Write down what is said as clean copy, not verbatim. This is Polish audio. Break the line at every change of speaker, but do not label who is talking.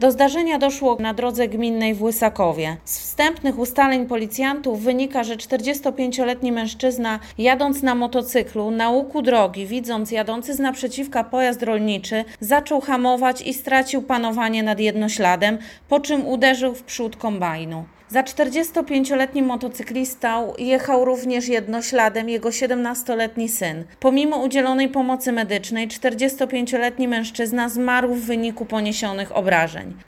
Do zdarzenia doszło na drodze gminnej w Łysakowie. Z wstępnych ustaleń policjantów wynika, że 45-letni mężczyzna, jadąc na motocyklu na łuku drogi, widząc jadący z naprzeciwka pojazd rolniczy, zaczął hamować i stracił panowanie nad jednośladem, po czym uderzył w przód kombajnu. Za 45-letnim motocyklistą jechał również jednośladem jego 17-letni syn. Pomimo udzielonej pomocy medycznej 45-letni mężczyzna zmarł w wyniku poniesionych obrażeń.